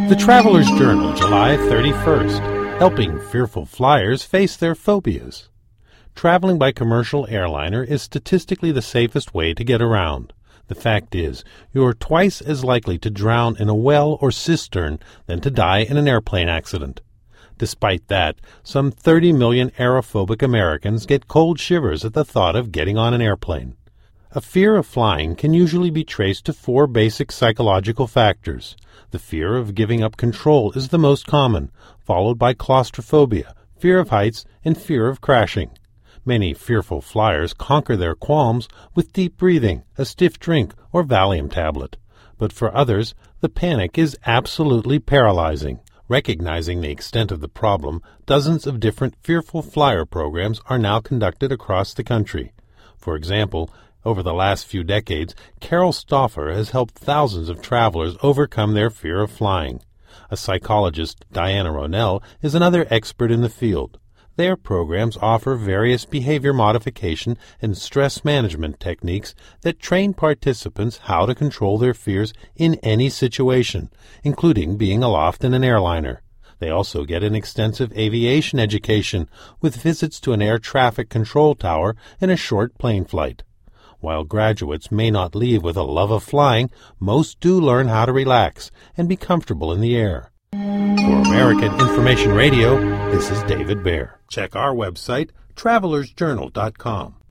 The Traveler's Journal, July 31st, helping fearful flyers face their phobias. Traveling by commercial airliner is statistically the safest way to get around. The fact is, you are twice as likely to drown in a well or cistern than to die in an airplane accident. Despite that, some 30 million aerophobic Americans get cold shivers at the thought of getting on an airplane. A fear of flying can usually be traced to 4 basic psychological factors. The fear of giving up control is the most common, followed by claustrophobia, fear of heights, and fear of crashing. Many fearful flyers conquer their qualms with deep breathing, a stiff drink, or Valium tablet. But for others, the panic is absolutely paralyzing. Recognizing the extent of the problem, dozens of different fearful flyer programs are now conducted across the country. For example, over the last few decades, Carol Stauffer has helped thousands of travelers overcome their fear of flying. A psychologist, Diana Ronell, is another expert in the field. Their programs offer various behavior modification and stress management techniques that train participants how to control their fears in any situation, including being aloft in an airliner. They also get an extensive aviation education with visits to an air traffic control tower and a short plane flight. While graduates may not leave with a love of flying, most do learn how to relax and be comfortable in the air. For American Information Radio, this is David Baer. Check our website, travelersjournal.com.